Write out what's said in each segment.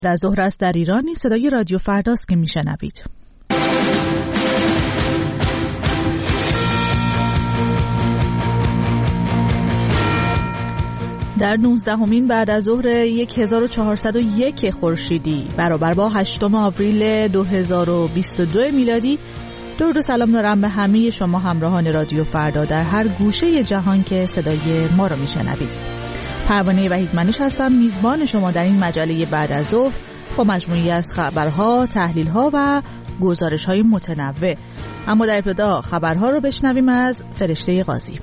در ظهر است در ایران. صدای رادیو فرداست که میشنوید. در 19مین بعد از ظهر 1401 خورشیدی برابر با 8 آوریل 2022 میلادی، درود و سلام دارم به همه شما همراهان رادیو فردا در هر گوشه جهان که صدای ما رو میشنوید. پروانه وحیدمنیش هستم، میزبان شما در این مجله بعد از ظهر با مجموعی از خبرها، تحلیلها و گزارش‌های متنوع. اما در ابتدا خبرها رو بشنویم از فرشته قاضی.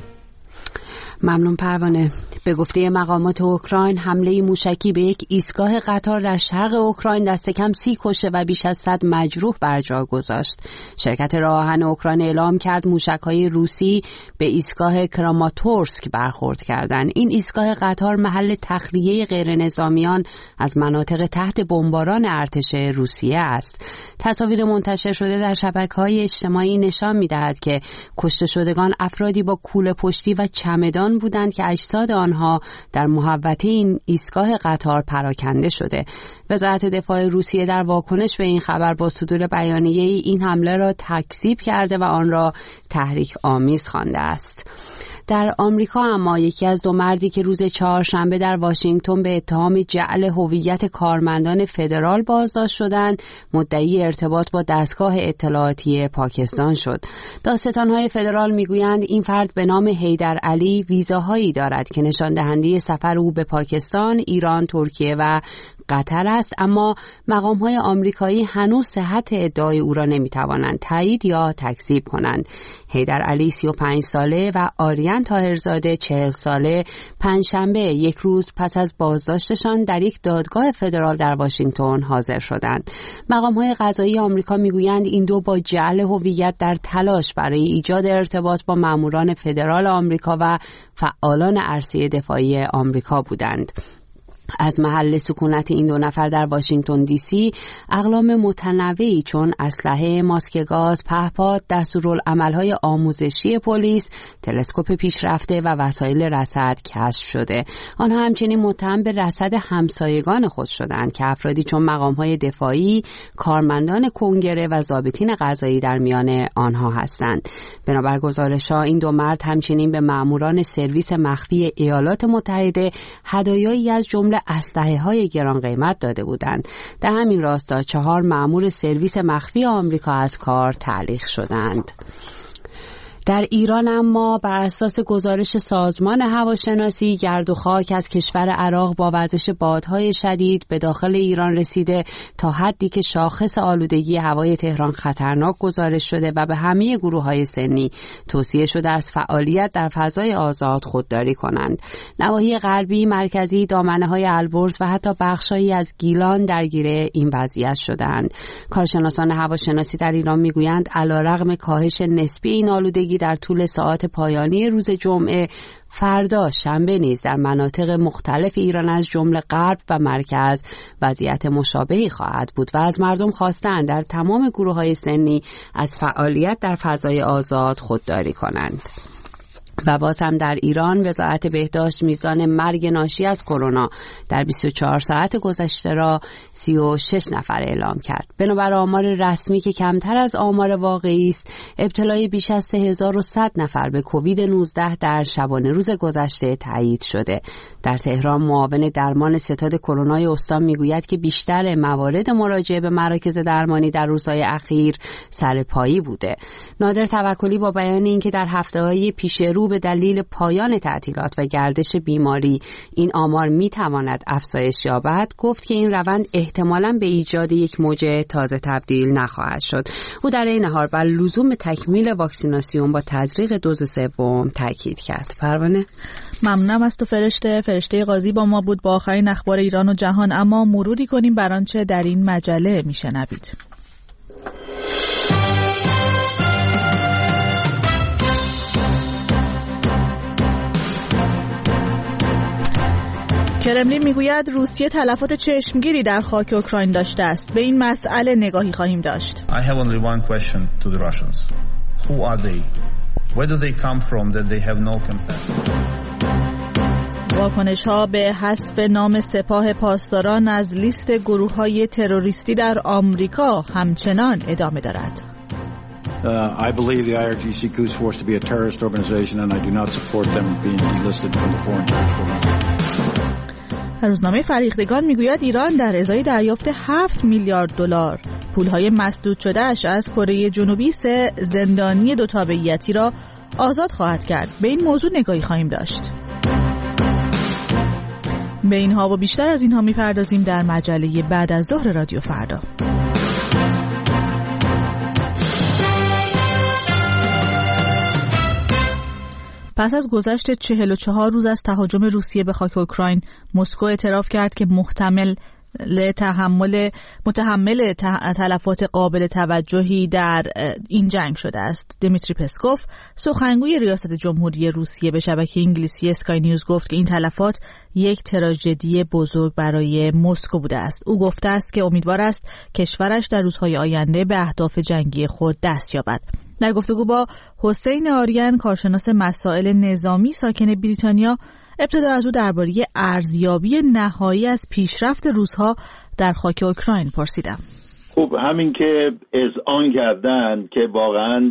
ممنون پروانه. به گفته مقامات اوکراین، حمله موشکی به یک ایستگاه قطار در شرق اوکراین دست کم 30 کشته و بیش از 100 مجروح بر جا گذاشت. شرکت راه آهن اوکراین اعلام کرد موشک‌های روسی به ایستگاه کراماتورسک برخورد کردند. این ایستگاه قطار محل تخلیه غیرنظامیان از مناطق تحت بمباران ارتش روسیه است. تصاویر منتشر شده در شبکه‌های اجتماعی نشان می‌دهد که کشته شدگان افرادی با کوله پشتی و چمدان بودند که اجساد آنها در محوطه این ایستگاه قطار پراکنده شده. وزارت دفاع روسیه در واکنش به این خبر با صدور بیانیه‌ای این حمله را تکذیب کرده و آن را تحریک آمیز خوانده است. در آمریکا اما یکی از دو مردی که روز چهارشنبه در واشنگتن به اتهام جعل هویت کارمندان فدرال بازداشت شدند، مدعی ارتباط با دستگاه اطلاعاتی پاکستان شد. دادستان‌های فدرال میگویند این فرد به نام حیدر علی ویزاهایی دارد که نشان دهنده سفر او به پاکستان، ایران، ترکیه و قطر است، اما مقام‌های آمریکایی هنوز صحت ادعای او را نمی‌توانند تایید یا تکذیب کنند. حیدر علی 35 ساله و آریان طاهرزاده 40 ساله پنجشنبه یک روز پس از بازداشتشان در یک دادگاه فدرال در واشنگتن حاضر شدند. مقام‌های قضایی آمریکا میگویند این دو با جعل هویت در تلاش برای ایجاد ارتباط با ماموران فدرال آمریکا و فعالان عرصه دفاعی آمریکا بودند. از محل سکونت این دو نفر در واشنگتن دی سی اقلام متنوعی چون اسلحه، ماسک گاز، پهپاد، دستورالعمل‌های آموزشی پلیس، تلسکوپ پیشرفته و وسایل رصد کشف شده. آنها همچنین متهم به رصد همسایگان خود شدند که افرادی چون مقام‌های دفاعی، کارمندان کنگره و ضابطین قضایی در میان آنها هستند. بنابر گزارش‌ها این دو مرد همچنین به ماموران سرویس مخفی ایالات متحده هدایایی از جمله اسلحه‌های گران قیمت داده بودند. در همین راستا 4 مأمور سرویس مخفی آمریکا از کار تعلیق شدند. در ایران اما بر اساس گزارش سازمان هواشناسی، گرد و خاک از کشور عراق با وزش بادهای شدید به داخل ایران رسیده تا حدی که شاخص آلودگی هوای تهران خطرناک گزارش شده و به همه گروه‌های سنی توصیه شده از فعالیت در فضای آزاد خودداری کنند. نواحی غربی، مرکزی، دامنه‌های البرز و حتی بخشایی از گیلان درگیر این وضعیت شدند. کارشناسان هواشناسی در ایران میگویند علیرغم کاهش نسبی این آلودگی در طول ساعات پایانی روز جمعه، فردا شنبه نیز در مناطق مختلف ایران از جمله غرب و مرکز وضعیت مشابهی خواهد بود و از مردم خواستند در تمام گروه‌های سنی از فعالیت در فضای آزاد خودداری کنند. و باز هم در ایران وزارت بهداشت میزان مرگ ناشی از کرونا در 24 ساعت گذشته را 36 نفر اعلام کرد. بنابر آمار رسمی که کمتر از آمار واقعی است، ابتلای بیش از 3100 نفر به کووید 19 در شبانه روز گذشته تایید شده. در تهران معاون درمان ستاد کرونای استان میگوید که بیشتر موارد مراجعه به مراکز درمانی در روزهای اخیر سرپایی بوده. نادر توکلی با بیان اینکه در هفته‌های پیش رو به دلیل پایان تعطیلات و گردش بیماری این آمار میتواند افزایش یابد، گفت که این روند احتمالاً به ایجاد یک موج تازه تبدیل نخواهد شد. او در این حال بر لزوم تکمیل واکسیناسیون با تزریق دوز سوم تاکید کرد. پروانه، ممنونم از تو فرشته قاضی با ما بود با آخرین اخبار ایران و جهان. اما مروری کنیم بر آنچه در این مجله میشنوید. کرملین میگوید روسیه تلفات چشمگیری در خاک اوکراین داشته است. به این مسئله نگاهی خواهیم داشت. I have only one question to the Russians. Who are they? Where do they come from that they have no compassion? واکنش‌ها به حذف نام سپاه پاسداران از لیست گروه‌های تروریستی در آمریکا همچنان ادامه دارد. I believe the IRGC Quds Force to be a terrorist organization and I do not support them being delisted from the foreign terrorist. روزنامه فریختگان میگوید ایران در ازای دریافت 7 میلیارد دلار پولهای مسدود شده‌اش از کره جنوبی 3 زندانی دو تابعیتی را آزاد خواهد کرد. به این موضوع نگاهی خواهیم داشت. به اینها و بیشتر از اینها میپردازیم در مجله بعد از ظهر رادیو فردا. پس از گذشت 44 روز از تهاجم روسیه به خاک اوکراین، مسکو اعتراف کرد که متحمل تلفات قابل توجهی در این جنگ شده است. دیمیتری پسکوف، سخنگوی ریاست جمهوری روسیه، به شبکه انگلیسی اسکای نیوز گفت که این تلفات یک تراژدی بزرگ برای مسکو بوده است. او گفته است که امیدوار است کشورش در روزهای آینده به اهداف جنگی خود دست یابد. در گفتگو با حسین آریان، کارشناس مسائل نظامی ساکن بریتانیا، ابتدا از او درباره ارزیابی نهایی از پیشرفت روس‌ها در خاک اوکراین پرسیدم. خب همین که اذعان کردن که واقعا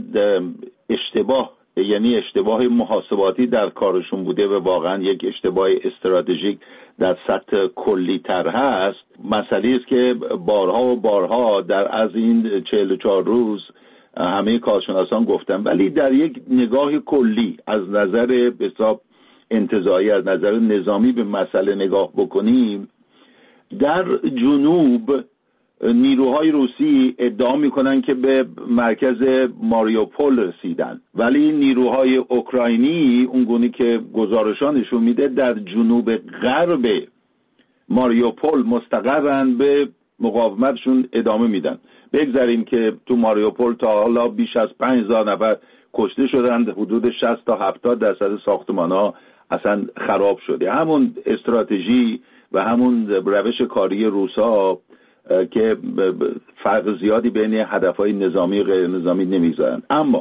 اشتباه محاسباتی در کارشون بوده و واقعا یک اشتباه استراتژیک در سطح کلی تر هست، مسئله است که بارها و بارها در از این 44 روز همه کارشناسان گفتن، ولی در یک نگاه کلی از نظر حساب انتزاعی، از نظر نظامی به مسئله نگاه بکنیم، در جنوب نیروهای روسی ادعا میکنن که به مرکز ماریوپول رسیدن، ولی نیروهای اوکراینی اونگونه که گزارشانشون میده در جنوب غرب ماریوپول مستقرن، به مقاومتشون ادامه میدن. بگذاریم که تو ماریوپول تا حالا بیش از 5000 نفر کشته شدند، حدود 60 تا 70% ساختمان‌ها اصلا خراب شده. همون استراتژی و همون روش کاری روسا که فرق زیادی بین هدفهای نظامی و غیر نظامی نمیذارن. اما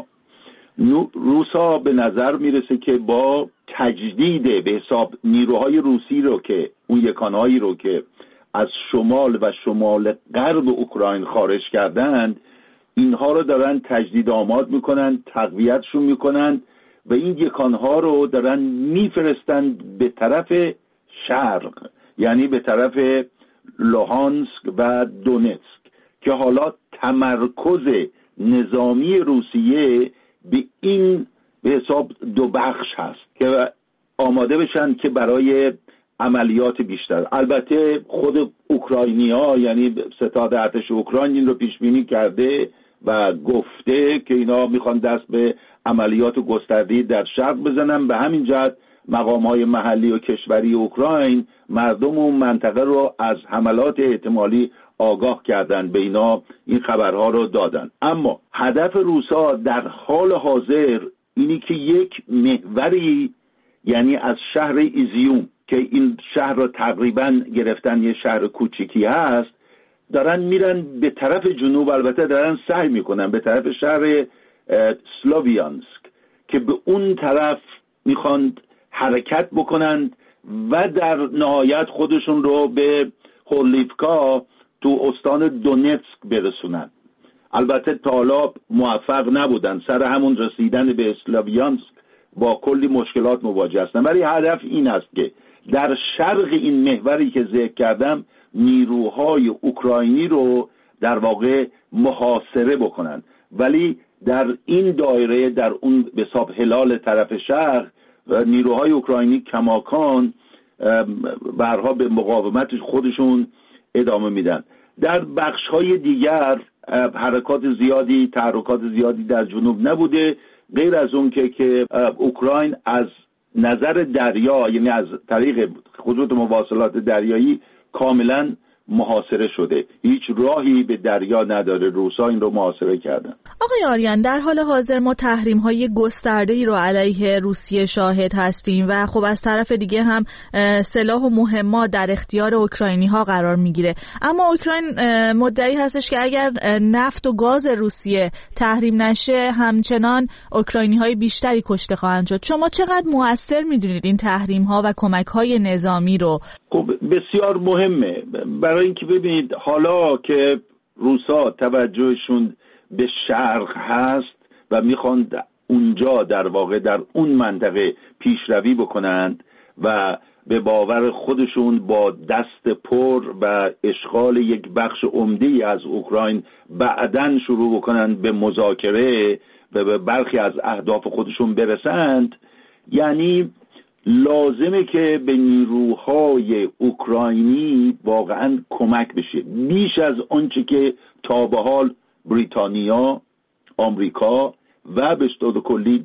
روسا به نظر میرسه که با تجدید به حساب نیروهای روسی رو که اون یکانهایی رو که از شمال و شمال غرب اوکراین خارج کردند، اینها رو دارن تجدید آماد میکنن، تقویتشون میکنن و این یکانها رو دارن میفرستن به طرف شرق، یعنی به طرف لوهانسک و دونتسک، که حالا تمرکز نظامی روسیه به این به حساب دو بخش هست که آماده بشن که برای عملیات بیشتر. البته خود اوکراینی‌ها، یعنی ستاد ارتش اوکراین این رو پیش بینی کرده و گفته که اینا میخوان دست به عملیات گسترده‌ای در شرق بزنن. به همین جهت مقام‌های محلی و کشوری اوکراین مردم اون منطقه رو از حملات احتمالی آگاه کردن، به اینا این خبرها رو دادن. اما هدف روسا در حال حاضر اینی که یک محوری، یعنی از شهر ایزیوم که این شهر رو تقریبا گرفتن، یه شهر کوچیکی هست، دارن میرن به طرف جنوب، البته دارن سعی میکنن به طرف شهر سلوویانسک که به اون طرف میخوان حرکت بکنند و در نهایت خودشون رو به هورلیفکا تو استان دونتسک برسونن. البته تا حالا موفق نبودن، سر همون رسیدن به سلوویانسک با کلی مشکلات مواجه هستن، ولی هدف این است که در شرق این محوری که ذکر کردم نیروهای اوکراینی رو در واقع محاصره بکنن، ولی در این دایره، در اون به حساب هلال طرف شرق، نیروهای اوکراینی کماکان برها به مقاومت خودشون ادامه میدن. در بخش‌های دیگر حرکات زیادی، تحرکات زیادی در جنوب نبوده، غیر از اون که اوکراین از نظر دریا، یعنی از طریق خطوط مواصلات دریایی کاملا محاصره شده، هیچ راهی به دریا نداره. روسا این رو محاصره کردن. آقای آریان، در حال حاضر ما تحریم‌های گسترده‌ای رو علیه روسیه شاهد هستیم و خب از طرف دیگه هم سلاح و مهمات در اختیار اوکراینی‌ها قرار میگیره. اما اوکراین مدعی هستش که اگر نفت و گاز روسیه تحریم نشه همچنان اوکراینی‌های بیشتری کشته خواهند شد. شما چقدر مؤثر می‌دونید این تحریم‌ها و کمک‌های نظامی رو؟ خب بسیار مهمه، برای اینکه ببینید حالا که روسا توجهشون به شرق هست و میخوان اونجا در واقع در اون منطقه پیشروی بکنند و به باور خودشون با دست پر و اشغال یک بخش عمده‌ای از اوکراین بعداً شروع بکنند به مذاکره و به برخی از اهداف خودشون برسند، یعنی لازمه که به نیروهای اوکراینی واقعا کمک بشه بیش از آنچه که تا به حال بریتانیا، آمریکا و به طور کلی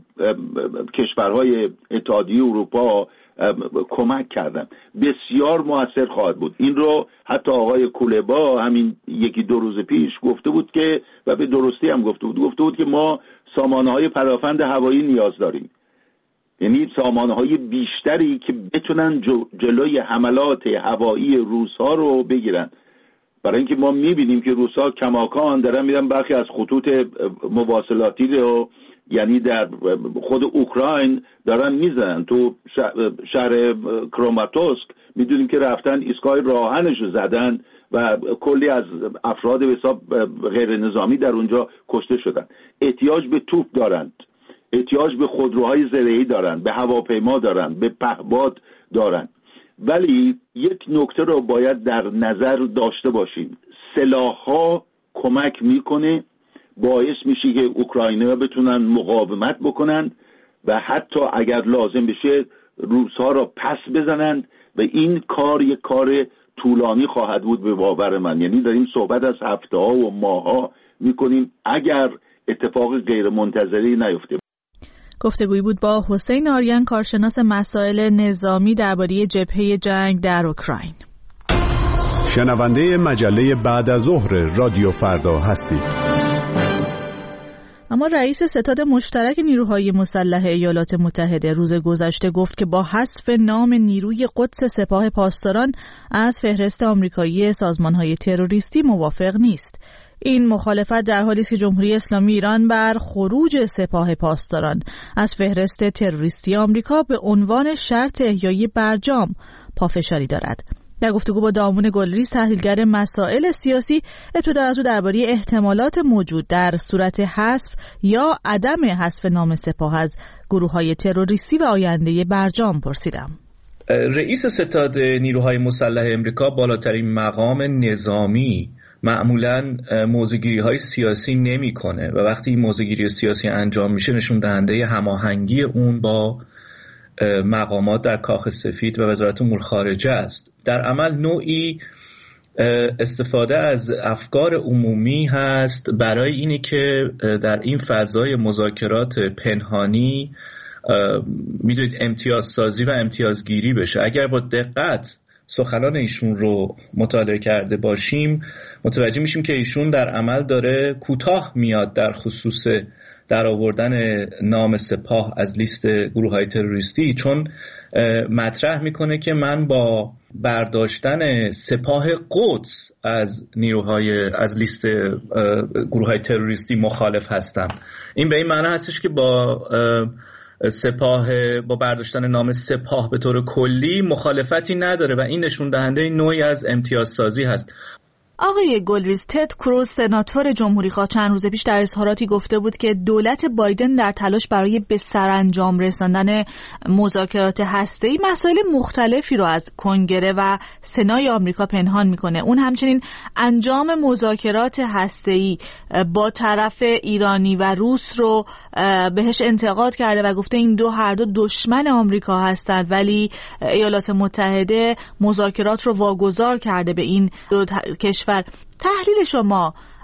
کشورهای اتحادیه اروپا کمک کردن. بسیار موثر خواهد بود. این رو حتی آقای کولبا همین یکی دو روز پیش گفته بود که و به درستی هم گفته بود که ما سامانه‌های پدافند هوایی نیاز داریم، یعنی سامانه‌های بیشتری که بتونن جلوی حملات هوایی روس‌ها رو بگیرن، برای اینکه ما می‌بینیم که روس‌ها کماکان دارن میرن برخی از خطوط مواصلاتی رو، یعنی در خود اوکراین دارن میزنن. تو شهر کروماتوسک میدونیم که رفتن ایستگاه راهنش رو زدن و کلی از افراد به حساب غیر نظامی در اونجا کشته شدن. احتیاج به توپ دارند، احتیاج به خودروهای زرعی دارن، به هواپیما دارن، به پهپاد دارن. ولی یک نکته رو باید در نظر داشته باشیم، سلاح‌ها کمک میکنه، باعث میشه که اوکراینی‌ها بتونن مقاومت بکنن و حتی اگر لازم بشه روس‌ها رو پس بزنند و این کار یک کار طولانی خواهد بود به باور من. یعنی داریم صحبت از هفته‌ها و ماه‌ها میکنیم اگر اتفاق غیر منتظری نیفته. گفتگویی بود با حسین آریان، کارشناس مسائل نظامی درباره جبهه جنگ در اوکراین. شنونده مجله بعد از ظهر رادیو فردا هستید. اما رئیس ستاد مشترک نیروهای مسلح ایالات متحده روز گذشته گفت که با حذف نام نیروی قدس سپاه پاسداران از فهرست آمریکایی سازمان‌های تروریستی موافق نیست. این مخالفت در حالی است که جمهوری اسلامی ایران بر خروج سپاه پاسداران از فهرست تروریستی آمریکا به عنوان شرط احیای برجام پافشاری دارد. در گفتگو با دامون گلریز، تحلیلگر مسائل سیاسی، ابتدا از او درباره احتمالات موجود در صورت حذف یا عدم حذف نام سپاه از گروه‌های تروریستی و آینده برجام پرسیدم. رئیس ستاد نیروهای مسلح امریکا، بالاترین مقام نظامی، معمولاً موضع‌گیری‌های سیاسی نمی‌کنه و وقتی این موضع‌گیری سیاسی انجام میشه نشون دهنده هماهنگی اون با مقامات در کاخ سفید و وزارت امور خارجه است. در عمل نوعی استفاده از افکار عمومی هست برای اینی که در این فضای مذاکرات پنهانی میدونید امتیازسازی و امتیازگیری بشه. اگر با دقت سخنان ایشون رو مطالعه کرده باشیم متوجه میشیم که ایشون در عمل داره کوتاه میاد در خصوص در آوردن نام سپاه از لیست گروه‌های تروریستی، چون مطرح میکنه که من با برداشتن سپاه قدس از از لیست گروه‌های تروریستی مخالف هستم. این به این معنی هستش که با برداشتن نام سپاه به طور کلی مخالفتی نداره و این نشون دهنده نوعی از امتیازسازی هست. آقای گلریز، تد کروز سناتور جمهوری‌خواه چند روز پیش در اظهاراتی گفته بود که دولت بایدن در تلاش برای به سرانجام رساندن مذاکرات هسته‌ای مسائل مختلفی رو از کنگره و سنای آمریکا پنهان میکنه. اون همچنین انجام مذاکرات هسته‌ای با طرف ایرانی و روس رو بهش انتقاد کرده و گفته این هر دو دشمن آمریکا هستند، ولی ایالات متحده مذاکرات رو واگذار کرده به این دو کشور. تحلیل شما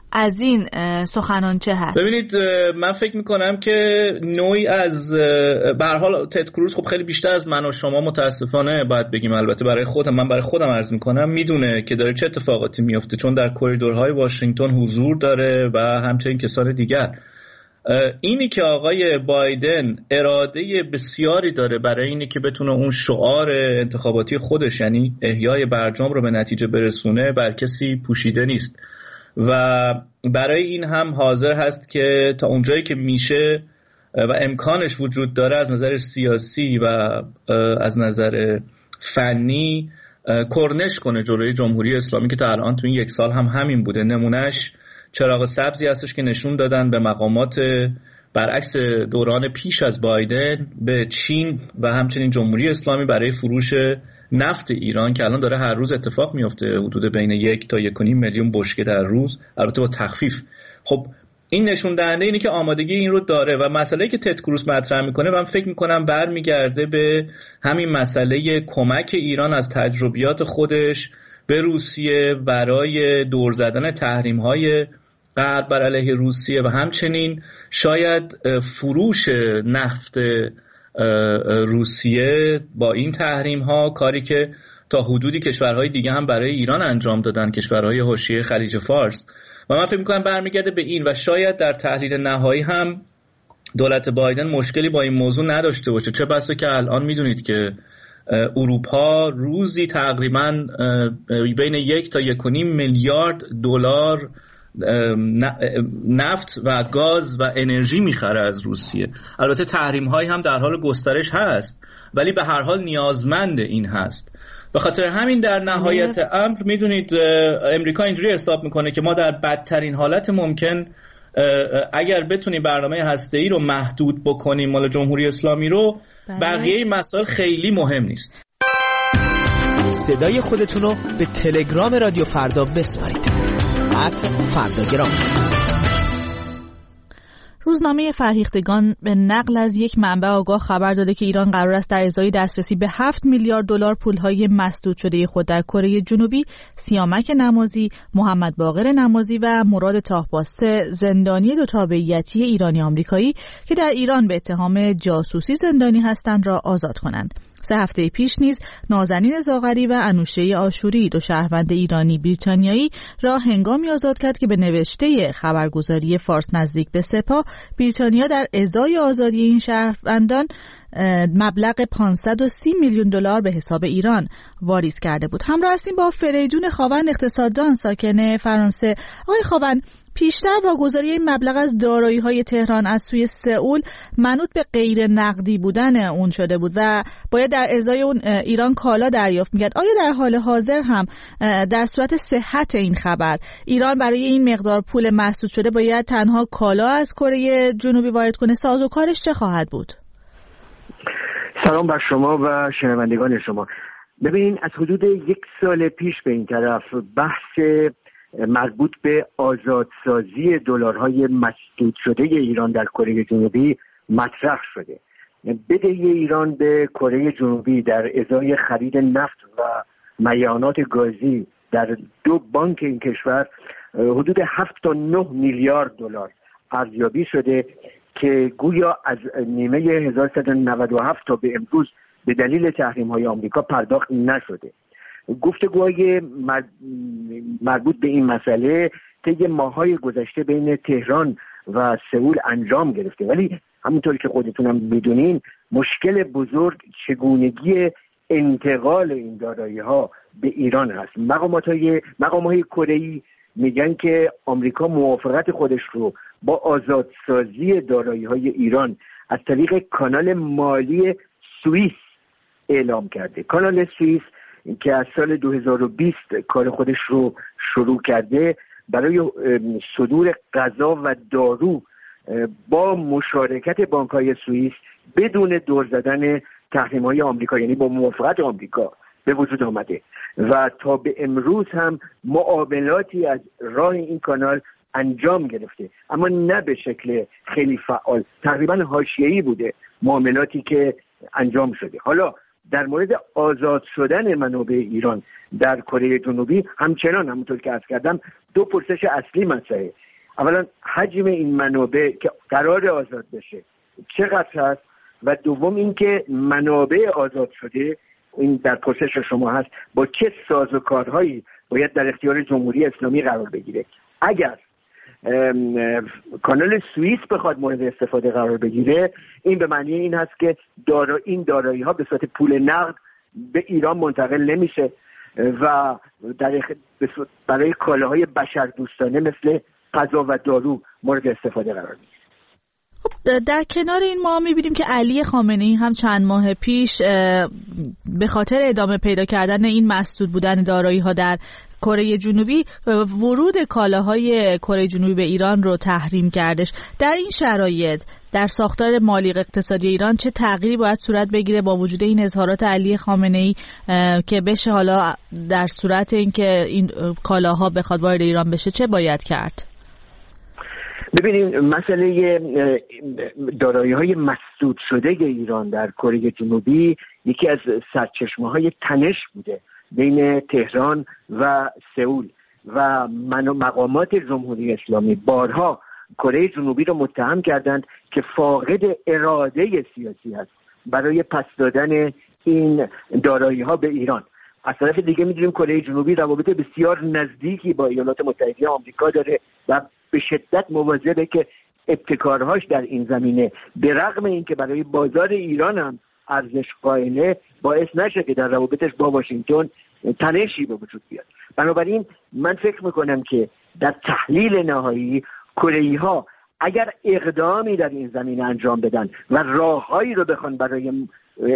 از این سخنان چه هست؟ ببینید من فکر میکنم که نوعی از به هر حال تد کروز خب خیلی بیشتر از من و شما متاسفانه باید بگیم، البته برای خودم عرض میکنم، میدونه که داره چه اتفاقاتی میفته، چون در کوریدورهای واشنگتن حضور داره و همچنین کسان دیگر. اینی که آقای بایدن اراده بسیاری داره برای اینی که بتونه اون شعار انتخاباتی خودش، یعنی احیای برجام، رو به نتیجه برسونه، بر کسی پوشیده نیست و برای این هم حاضر هست که تا اونجایی که میشه و امکانش وجود داره از نظر سیاسی و از نظر فنی کرنش کنه جلوی جمهوری اسلامی که تا الان تو این 1 سال هم همین بوده. نمونهش چراغ سبزی هستش که نشون دادن به مقامات برعکس دوران پیش از بایدن به چین و همچنین جمهوری اسلامی برای فروش نفت ایران که الان داره هر روز اتفاق میفته، حدود بین 1 تا 1.5 میلیون بشکه در روز، البته با تخفیف. خب این نشون دهنده اینه که آمادگی این رو داره و مسئله‌ای که تد کروز مطرح میکنه من فکر میکنم برمیگرده به همین مسئله کمک ایران از تجربیات خودش به روسیه برای دور زدن تحریم‌های غرب بر علیه روسیه و همچنین شاید فروش نفت روسیه با این تحریم‌ها، کاری که تا حدودی کشورهای دیگه هم برای ایران انجام دادن، کشورهای حاشیه خلیج فارس، و من فکر می‌کنم برمیگرده به این و شاید در تحلیل نهایی هم دولت بایدن مشکلی با این موضوع نداشته باشه، چه بسا که الان میدونید که اروپا روزی تقریباً بین 1 تا 1.5 میلیارد دلار نفت و گاز و انرژی میخره از روسیه. البته تحریم هایی هم در حال گسترش هست ولی به هر حال نیازمند این هست. به خاطر همین در نهایت امر میدونید امریکا اینجوری حساب میکنه که ما در بدترین حالت ممکن اگر بتونیم برنامه هسته‌ای رو محدود بکنیم مال جمهوری اسلامی رو، بقیه مسائل خیلی مهم نیست. صدای خودتون رو به تلگرام رادیو فردا بسپارید. فرداگرام. روزنامه فرهیختگان به نقل از یک منبع آگاه خبر داده که ایران قرار است در ازای دسترسی به 7 میلیارد دلار پولهای مسدود شده خود در کره جنوبی، سیامک نمازی، محمد باقر نمازی و مراد تاهباسته، زندانی 2 تابعیتی ایرانی آمریکایی که در ایران به اتهام جاسوسی زندانی هستند را آزاد کنند. 3 هفته پیش نیز نازنین زاغری و انوشه آشوری، 2 شهروند ایرانی بریتانیایی، را هنگامی آزاد کرد که به نوشته خبرگزاری فارس نزدیک به سپاه، بریتانیا در ازای آزادی این شهروندان مبلغ 530 میلیون دلار به حساب ایران واریز کرده بود. همراه هستیم با فریدون خاوند، اقتصاددان ساکن فرانسه. آقای خاوند، پیشتر واگذاری این مبلغ از دارایی‌های تهران از سوی سئول منوط به غیر نقدی بودن اون شده بود و باید در ازای اون ایران کالا دریافت می‌کرد. آیا در حال حاضر هم در صورت صحت این خبر ایران برای این مقدار پول مسدود شده باید تنها کالا از کره جنوبی وارد کنه؟ سازوکارش چه خواهد بود؟ سلام بر شما و شنوندگان شما. ببینید از حدود 1 سال پیش به این طرف بحث مربوط به آزادسازی دلارهای مسدود شده ایران در کره جنوبی مطرح شده. بدهی ایران به کره جنوبی در ازای خرید نفت و معیانات گازی در 2 بانک این کشور حدود 7 تا 9 میلیارد دلار ارزیابی شده که گویا از نیمه 1397 تا به امروز به دلیل تحریم‌های آمریکا پرداخت نشده. گفتگوهای مربوط به این مسئله طی ماه‌های گذشته بین تهران و سئول انجام گرفته، ولی همونطور که خودتونم میدونین مشکل بزرگ چگونگی انتقال این دارایی‌ها به ایران هست. مقام‌های کره‌ای میگن که آمریکا موافقت خودش رو با آزادسازی دارایی‌های ایران از طریق کانال مالی سوئیس اعلام کرده. کانال سوئیس که از سال 2020 کار خودش رو شروع کرده برای صدور غذا و دارو با مشارکت بانک‌های سوئیس بدون دور زدن تحریم‌های آمریکا، یعنی با موافقت آمریکا به وجود آمده و تا به امروز هم معاملاتی از راه این کانال انجام گرفته، اما نه به شکل خیلی فعال، تقریبا حاشیه‌ای بوده معاملاتی که انجام شده. حالا در مورد آزاد شدن منابع ایران در کره جنوبی همچنان همونطور که عرض کردم دو پرسش اصلی مطرحه. اولا حجم این منابع که قرار آزاد بشه چقدر هست و دوم اینکه منابع آزاد شده این در پرسش شما هست با چه سازوکارهایی باید در اختیار جمهوری اسلامی قرار بگیره. اگر کانال سوئیس بخواد مورد استفاده قرار بگیره این به معنی این هست که این دارایی ها به صورت پول نقد به ایران منتقل نمیشه و برای کالاهای بشردوستانه مثل غذا و دارو مورد استفاده قرار میگیره. در کنار این ما می‌بینیم که علی خامنه‌ای هم چند ماه پیش به خاطر ادامه پیدا کردن این مسدود بودن دارایی‌ها در کره جنوبی ورود کالاهای کره جنوبی به ایران رو تحریم کردش. در این شرایط در ساختار مالی اقتصادی ایران چه تغییری باید صورت بگیره با وجود این اظهارات علی خامنه‌ای که بشه حالا در صورت اینکه این کالاها بخواد وارد ایران بشه چه باید کرد؟ ببینید مسئله دارایی‌های مسدود شده ایران در کره جنوبی یکی از سرچشمه‌های تنش بوده بین تهران و سئول و مقامات جمهوری اسلامی بارها کره جنوبی را متهم کردند که فاقد اراده سیاسی است برای پس دادن این دارایی‌ها به ایران. از طرف دیگه می‌دونیم کره جنوبی روابط بسیار نزدیکی با ایالات متحده آمریکا داره و به شدت مواظبه که ابتکارهاش در این زمینه به رغم اینکه برای بازار ایران هم ارزش قائله باعث نشه که در روابطش با واشنگتن تنشی به وجود بیاد. بنابراین من فکر میکنم که در تحلیل نهایی کره‌ای‌ها اگر اقدامی در این زمینه انجام بدن و راههایی رو بخوان برای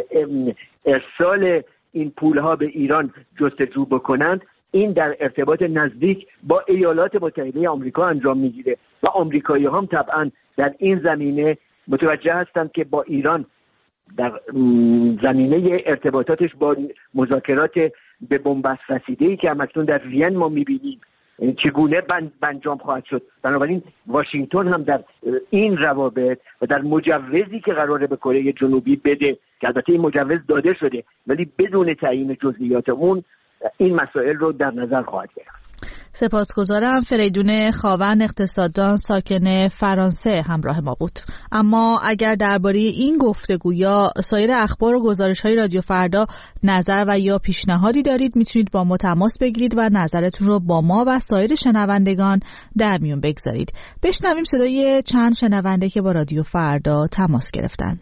ارسال این پولها به ایران جستجو بکنند این در ارتباط نزدیک با ایالات متحده آمریکا انجام میگیره و آمریکایی هم طبعا در این زمینه متوجه هستند که با ایران در زمینه ارتباطاتش با مذاکرات به بنبست رسیده‌ای که همکنون در وین ما میبینیم چگونه انجام خواهد شد. بنابراین واشنگتن هم در این روابط و در مجوزی که قراره به کره جنوبی بده که البته این مجوز داده شده ولی بدون تعیین جزئیات اون این مسائل رو در نظر خواهد گرفت. سپاسگزارم. فریدون خاون اقتصاددان ساکن فرانسه همراه ما بود. اما اگر درباره این گفتگو یا سایر اخبار و گزارش‌های رادیو فردا نظر و یا پیشنهادی دارید میتونید با ما تماس بگیرید و نظرتون رو با ما و سایر شنوندگان در میون بگذارید. بشنویم صدای چند شنونده که با رادیو فردا تماس گرفتن.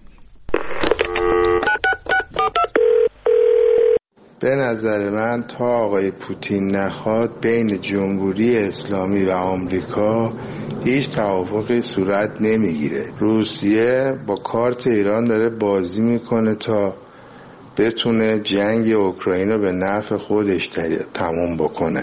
به نظر من تا آقای پوتین نخواد بین جمهوری اسلامی و آمریکا هیچ توافقی صورت نمیگیره. روسیه با کارت ایران داره بازی میکنه تا بتونه جنگ اوکراین رو به نفع خودش تموم بکنه.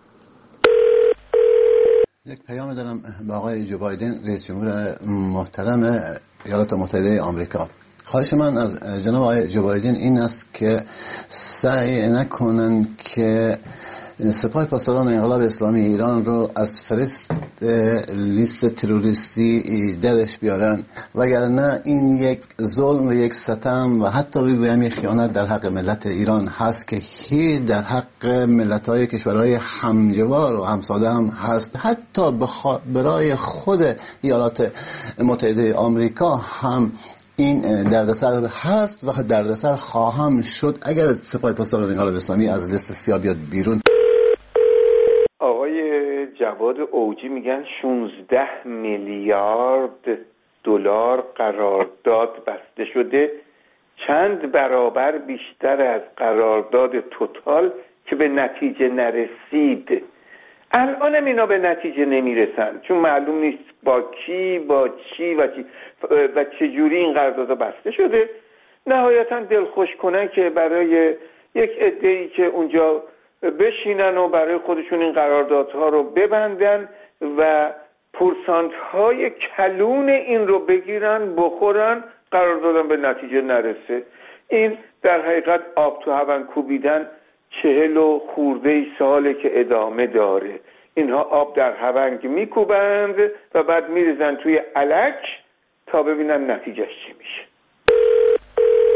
یک پیام دارم به آقای جو بایدن رئیس جمهور محترم ایالات متحده آمریکا. خواهش من از جناب آقای جو بایدن این است که سعی نکنن که سپاه پاسداران انقلاب اسلامی ایران رو از فهرست لیست تروریستی درش بیارن، وگرنه این یک ظلم و یک ستم و حتی بگویم یک خیانت در حق ملت ایران هست که هیچ در حق ملت‌های کشورهای همجوار و همساده هم هست. حتی برای خود ایالات متحده آمریکا هم این دردسر هست و دردسر خواهم شد اگر سپاه پاسداران انقلاب اسلامی از لیست سیاه بیاد بیرون. آقای جواد اوجی میگن 16 میلیارد دلار قرارداد بسته شده، چند برابر بیشتر از قرارداد توتال که به نتیجه نرسید. الان هم اینا به نتیجه نمیرسن چون معلوم نیست با کی، با چی و چجوری این قراردادها بسته شده. نهایتا دلخوش کنن که برای یک عده‌ای که اونجا بشینن و برای خودشون این قراردادها رو ببندن و پورسانت‌های کلون این رو بگیرن بخورن، قراردادم به نتیجه نرسه. این در حقیقت آب تو هون کوبیدن 40 خورده ساله که ادامه داره. اینها آب در هونگ میکوبند و بعد میریزن توی الک تا ببینن نتیجهش چی میشه.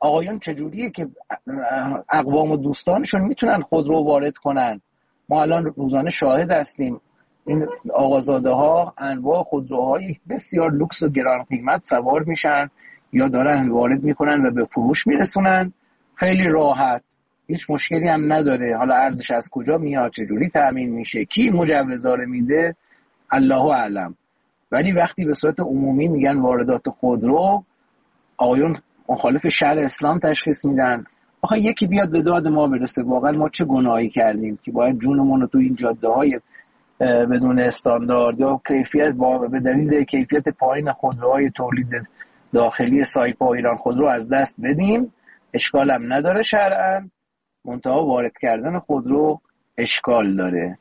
آقایون چجوریه که اقوام و دوستانشون میتونن خودرو وارد کنن؟ ما الان روزانه شاهد هستیم این آقازاده ها انواع خودروهای بسیار لوکس و گران قیمت سوار میشن یا دارن وارد میکنن و به فروش میرسونن خیلی راحت، هیچ مشکلی هم نداره. حالا ارزش از کجا میاد، چجوری تأمین میشه، کی مجوزا رو میده، الله اعلم. ولی وقتی به صورت عمومی میگن واردات خودرو، آقایون مخالف شرع اسلام تشخیص میدن. آخه یکی بیاد به داد ما برسه، واقعا ما چه گناهی کردیم که باید جونمون رو تو این جاده‌های بدون استاندارد یا کیفیت به دلیل کیفیت پایین خودروهای تولید داخلی سایپا ایران خودرو از دست بدیم؟ اشکال هم نداره شرعاً، منتها وارد کردن خودرو اشکال داره.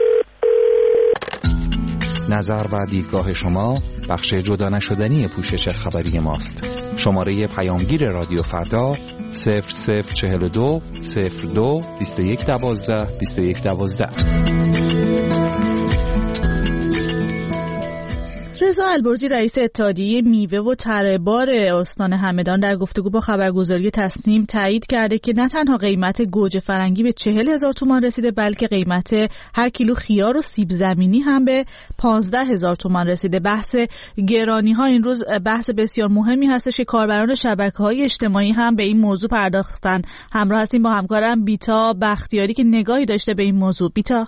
نظر و دیدگاه شما بخش جدا نشدنی پوشش خبری ماست. شماره پیامگیر رادیو فردا 0042 02 2112 2112. رضا البرزی رئیس اتحادیه میوه و تره‌بار استان همدان در گفتگو با خبرگزاری تصنیم تایید کرده که نه تنها قیمت گوجه فرنگی به 40,000 تومان رسیده، بلکه قیمت هر کیلو خیار و سیب زمینی هم به 15,000 تومان رسیده. بحث گرانی ها این روز بحث بسیار مهمی هستش که کاربران شبکه‌های اجتماعی هم به این موضوع پرداختن. همراه هستیم با همکارم بیتا بختیاری که نگاهی داشته به این موضوع. بیتا،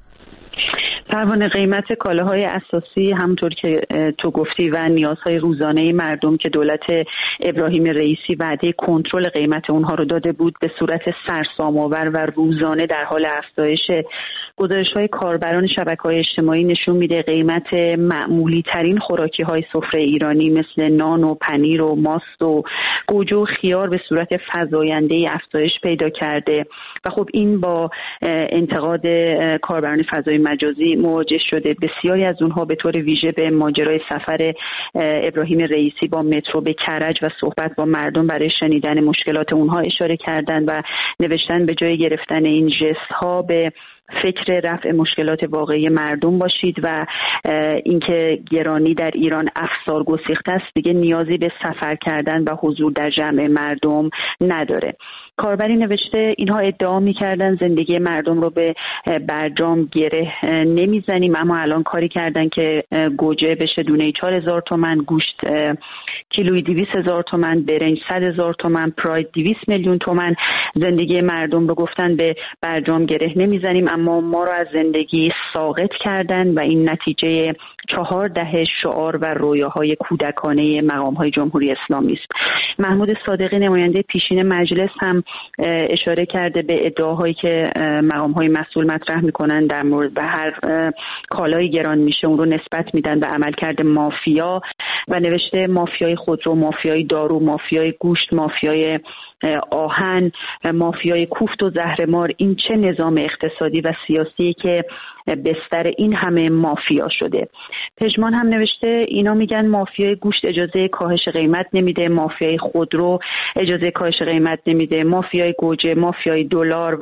پروانه، قیمت کالاهای اساسی همونطور که تو گفتی و نیازهای روزانه مردم که دولت ابراهیم رئیسی وعده کنترل قیمت اونها رو داده بود به صورت سرسام‌آور و روزانه در حال افزایش. گزارش‌های کاربران شبکه‌های اجتماعی نشون میده قیمت معمولی ترین خوراکی‌های سفره ایرانی مثل نان و پنیر و ماست و گوجه و خیار به صورت فزاینده‌ای افزایش پیدا کرده و خب این با انتقاد کاربران فضای مجازی مواجه شده. بسیاری از اونها به طور ویژه به ماجرای سفر ابراهیم رئیسی با مترو به کرج و صحبت با مردم برای شنیدن مشکلات اونها اشاره کردند و نوشتن به جای گرفتن این ژست ها به فکر رفع مشکلات واقعی مردم باشید و اینکه گرانی در ایران افسار گسیخته است، دیگه نیازی به سفر کردن و حضور در جمع مردم نداره. کاربری نوشته اینها ادعا می‌کردن زندگی مردم رو به برجام گره نمیزنیم، اما الان کاری کردن که گوجه بشه دونه 4,000 تومان، گوشت کیلویی 200,000 تومان، برنج 100,000 تومان، پراید 200 میلیون تومان. زندگی مردم رو گفتن به برجام گره نمیزنیم، اما ما رو از زندگی ساقط کردن و این نتیجه 4 دهه شعار و رویاهای کودکانه مقام‌های جمهوری اسلامی است. محمود صادقی نماینده پیشین مجلس هم اشاره کرده به ادعاهایی که مقام‌های مسئول مطرح می‌کنن در مورد به هر کالای گران میشه اون رو نسبت میدن به عملکرد مافیا و نوشته مافیای خودرو، مافیای دارو، مافیای گوشت، مافیای آهن، مافیای کوفت و زهرمار. این چه نظام اقتصادی و سیاسی که بستر این همه مافیا شده. پژمان هم نوشته اینا میگن مافیای گوشت اجازه کاهش قیمت نمیده، مافیای خودرو اجازه کاهش قیمت نمیده، مافیای گوجه، مافیای دلار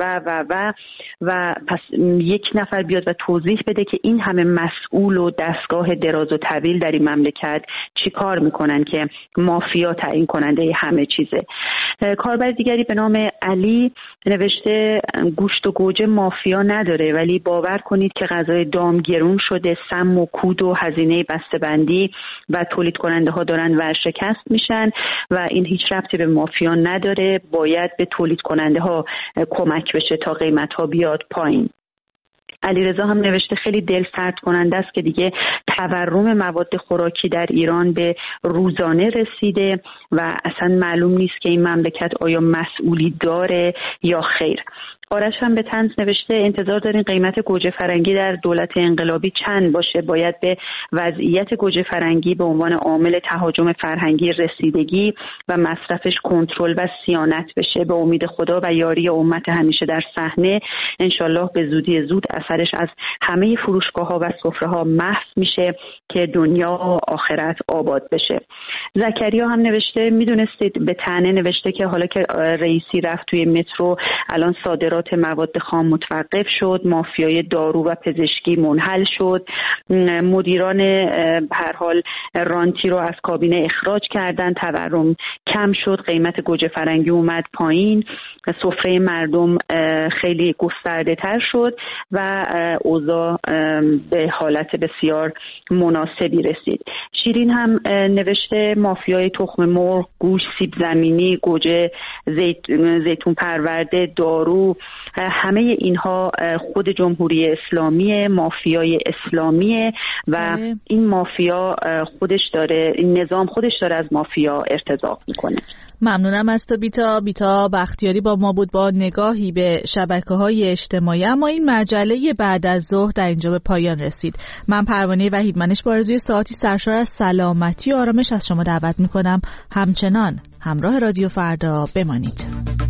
و پس یک نفر بیاد و توضیح بده که این همه مسئول و دستگاه دراز و طویل در این مملکت چی کار میکنن که مافیا تعیین کننده همه چیزه. کاربر دیگری به نام علی نوشته گوشت و گوجه مافیا نداره، ولی باور کنید که غذای دام گرون شده، سم و کود و هزینه بسته‌بندی و تولید کننده ها دارن ورشکست میشن و این هیچ ربطی به مافیا نداره. باید به تولید کننده ها کمک بشه تا قیمت ها بیاد پایین. علیرضا هم نوشته خیلی دلسرد کننده است که دیگه تورم مواد خوراکی در ایران به روزانه رسیده و اصلا معلوم نیست که این مملکت آیا مسئولی داره یا خیر. آرش هم به طنز نوشته انتظار دارین قیمت گوجه فرنگی در دولت انقلابی چند باشه؟ باید به وضعیت گوجه فرنگی به عنوان عامل تهاجم فرهنگی رسیدگی و مصرفش کنترل و صیانت بشه. به امید خدا و یاری امت همیشه در صحنه انشالله به زودی زود اثرش از همه فروشگاه‌ها و سفره‌ها محو میشه که دنیا و آخرت آباد بشه. زکریا هم نوشته میدونستید، به طعنه نوشته که حالا که رئیسی رفت توی مترو الان صادرات صادرات مواد خام متوقف شد، مافیای دارو و پزشکی منحل شد، مدیران هر حال رانتی رو از کابینه اخراج کردن، تورم کم شد، قیمت گوجه فرنگی اومد پایین، سفره مردم خیلی گسترده تر شد و اوضاع به حالت بسیار مناسبی رسید. شیرین هم نوشته مافیای تخم مرغ، گوشت، سیب زمینی، گوجه، زیتون پرورده، دارو، همه اینها خود جمهوری اسلامی، مافیای اسلامیه و این مافیا خودش داره، این نظام خودش داره از مافیا ارتزاق میکنه. ممنونم از تو بیتا بختیاری با ما بود با نگاهی به شبکه‌های اجتماعی. اما این مجله بعد از ظهر در اینجا به پایان رسید. من پروانه وحیدمنش با آرزوی ساعتی سرشار از سلامتی و آرامش از شما دعوت میکنم همچنان همراه رادیو فردا بمانید.